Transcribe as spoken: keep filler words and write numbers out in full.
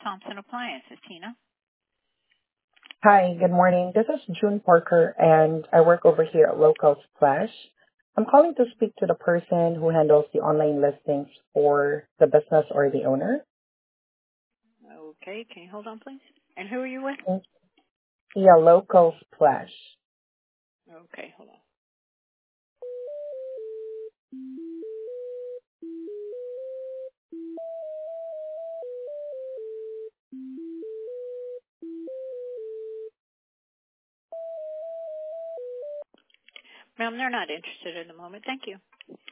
Thompson Appliances. Tina? Hi, good morning. This is June Parker, and I work over here at Local Splash. I'm calling to speak to the person who handles the online listings for the business or the owner. Okay, can you hold on, please? And who are you with? Mm, Yeah, Local Splash. Okay, hold on. Ma'am, they're not interested at the moment. Thank you.